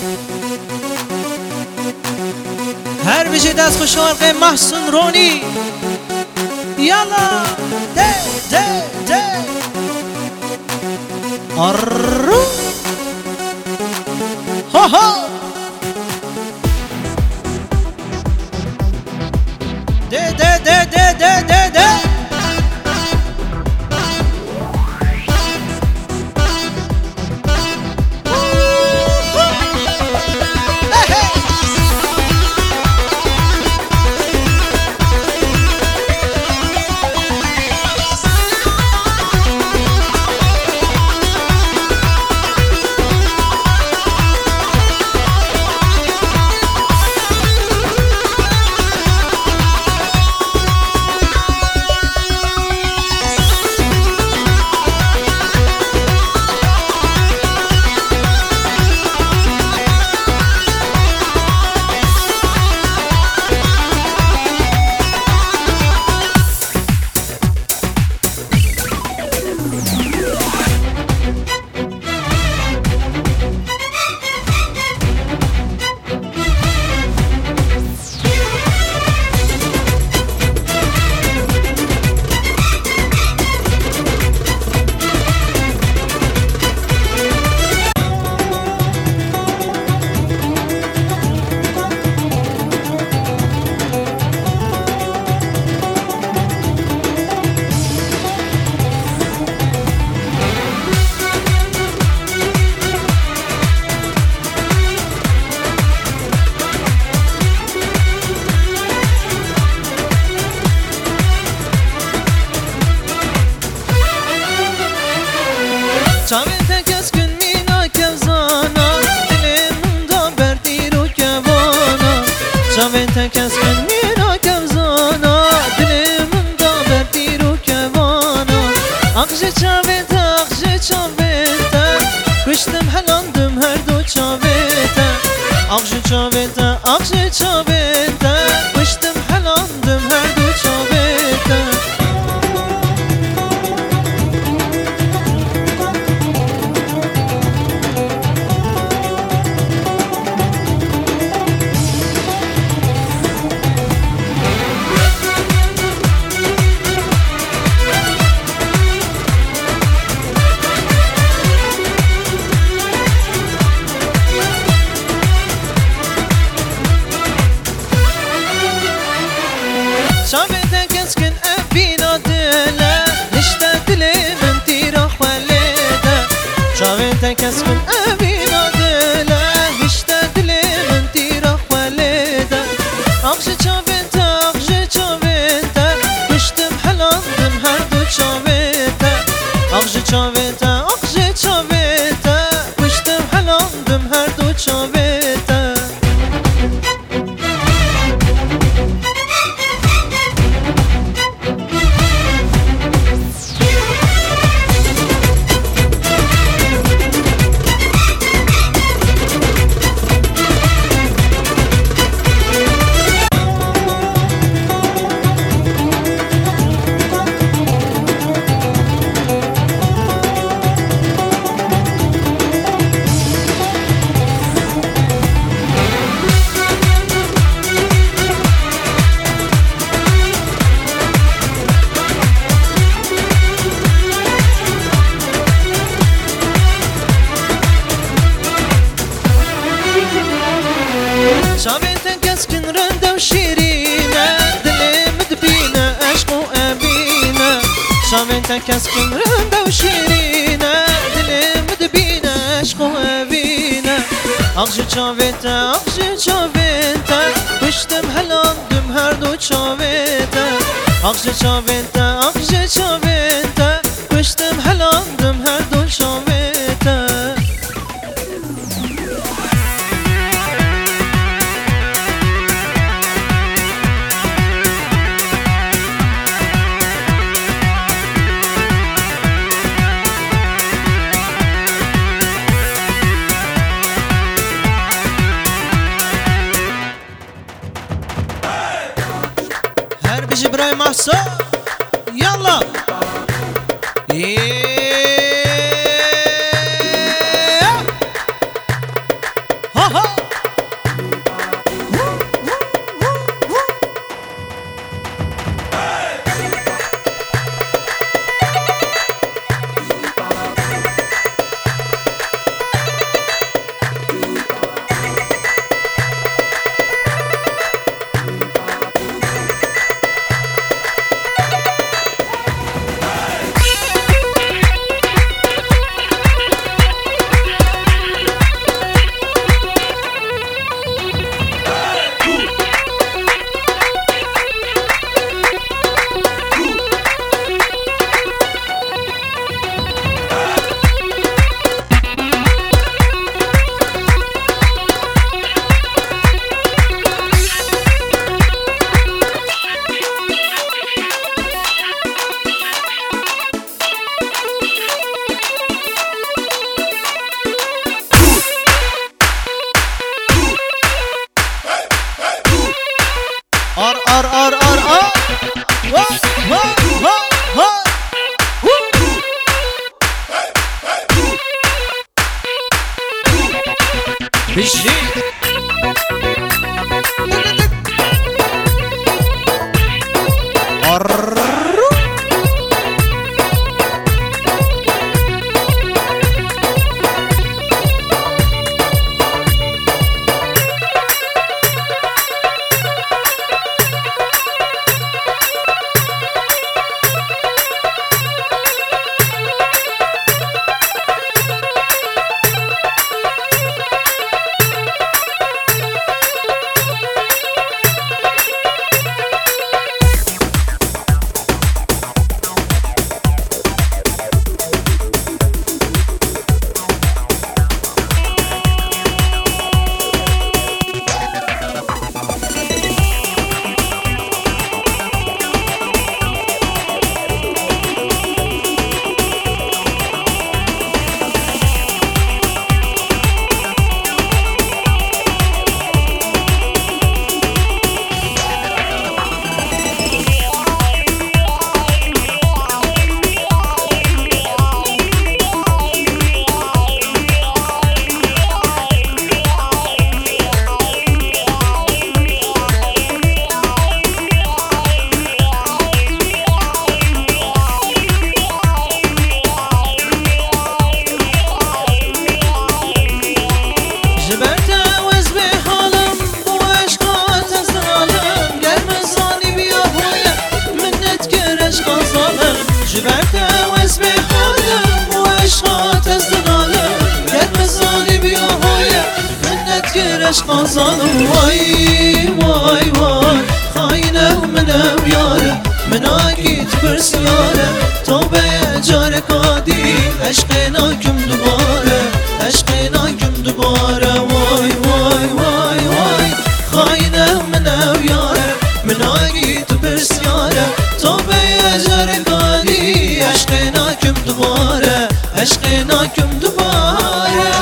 هر بشه دست خوشحال محسن رونی یالا ده ده ده آرو ها ها ده ده ده ده ده ده ده چاوێتە کەسکن مینا کەوزانە دلێ مندا بەردیر و کەوانە چاوێتە کەسکن مینا کەوزانە دلێ مندا بەردیر و کەوانە ئاغژێ چاوێتە ئاغژێ چاوێتە کوشتم هەلاندم هەردوو چاوێتە ئاغژێ چاوێتە ئاغژێ چاوێتە کوشتم هەلاندم هەردوو چاوێتە شاوێتە کەسکن ئەبینا دلە نیشتە دلێ من تیرە خوێلێدە شاوێتە کەسکن ئەبینا دلە نیشتە دلێ من تیرە خوێلێدە ئاغژێ چاوێتە ئاغژێ چاوێتە کوشتم هەلاندم هەردوو چاوێتە ئاغژێ چاوێتە ئاغژێ چاوێتە کوشتم هەلاندم هەردوو چاوێتە شاوێتە کەسکن ڕەندە و شیرینە دلێ مدبینە عەشق و ئەبینە شاوێتە کەسکن ڕەندە و شیرینە دلێ مدبینە عەشق و ئەبینە ئاغژێ چاوێتە ئاغژێ چاوێتە کوشتم هەلاندم هەردوو چاوێتە ئاغژێ چاوێتە ئاغژێ چاوێتە کوشتم هەلاندم هەردوو چاوێتە بيجي براي محسن يلا ها ها بشی قازانم وای وای وای خاینه منم یاره مناگیت برسیاره تو به جار کادی عشق ناکم دوباره عشق ناکم دوباره وای وای وای وای خاینه منم یاره مناگیت برسیاره تو به جار کادی عشق ناکم دوباره عشق ناکم دوباره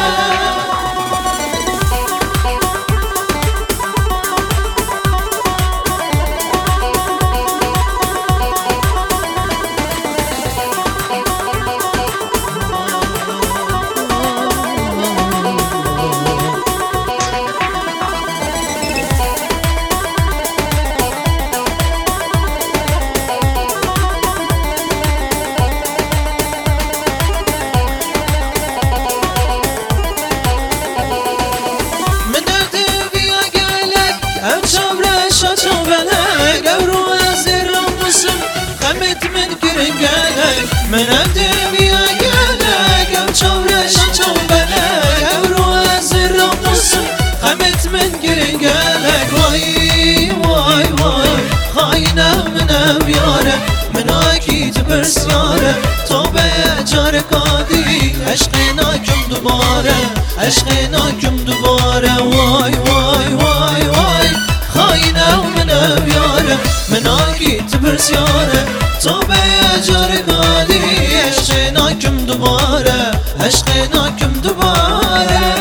من ادمي اقالك او شورش شوبلك او رواز الرقص خمت من قرقالك واي واي واي خاينة من ابيارك من اكيد برسيارك توبة جارك عادي عشقناكم دوباره عشقناكم دوباره واي واي واي واي خاينة من ابيارك من اكيد برسيارك توبة جارك عادي عشقناكم دوباره عشقناكم دوباره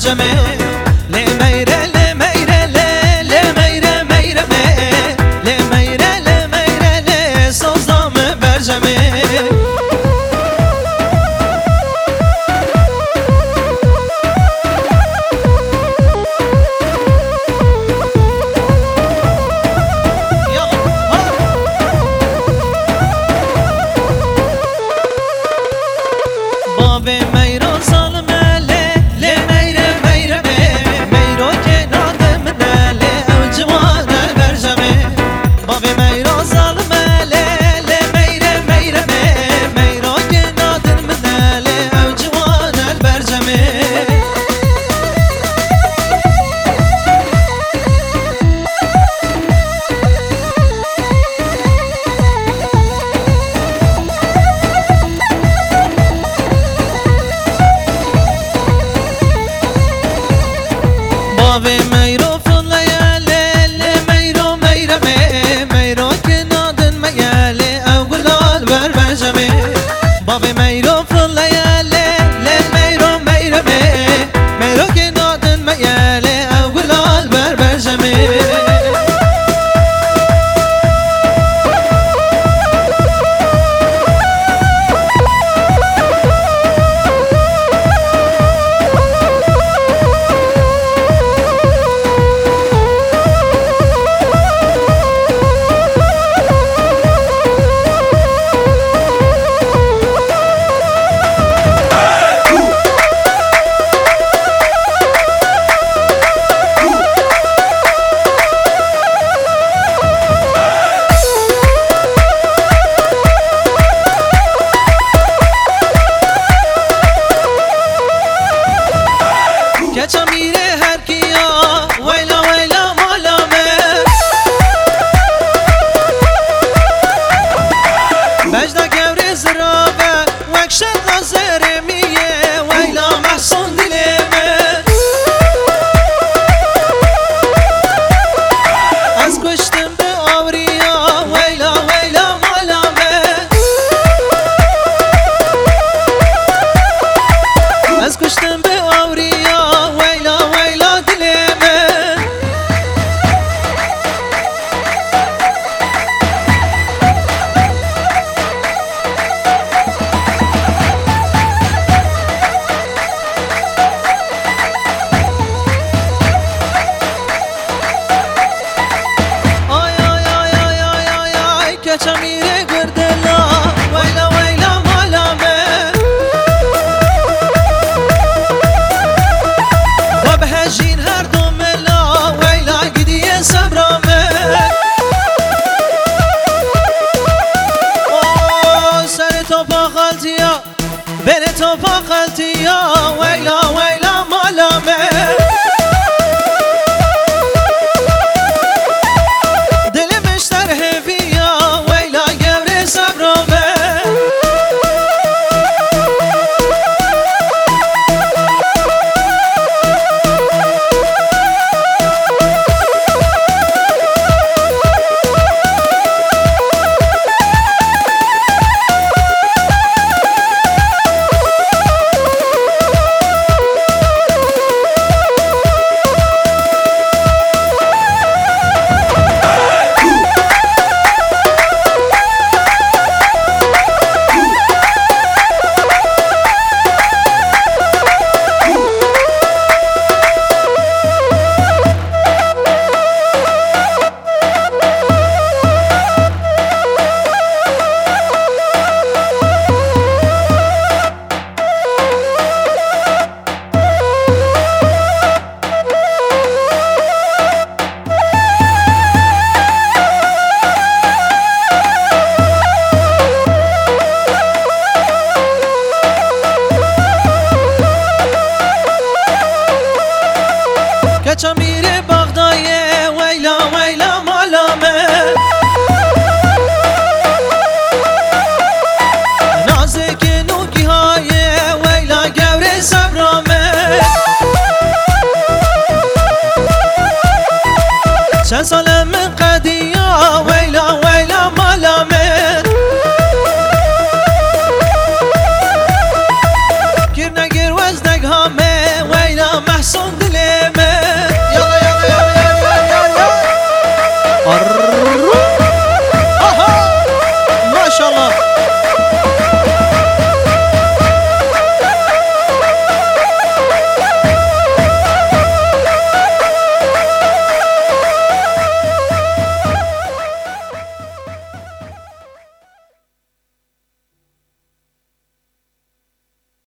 برجمه لمیره لمیره لمیره میره لمیره لمیره سازدام برجمه باب میرو ظالمه لمیره میره میرو که نادم نله او جوان برجمه باب میرو ظالمه لمیره میره میرو که نادم نله او جوان برجمه باب میرو فلیا میرو میره میرو که نادن میاله او گلال بر برجمه باب میرو فلیا میرو میره میرو که نادن میاله او گلال بر برجمه کچا میره هر کیا ویلا ویلا مالامه بجدا گوری زرابه وکشت غزر میه ویلا محسون دلمه از کشتم به آوریا ویلا ویلا مالامه از کشتم به آوریا ویلا ویلا دلمه آی آی آی آی آی آی آی کچا میره گردلا ویلا ویلا مالامه و به هجین هر دو ملا ویلا گدیه صبرامه سر تو پا خالتیا بین تو پا خالتیا ویلا ویلا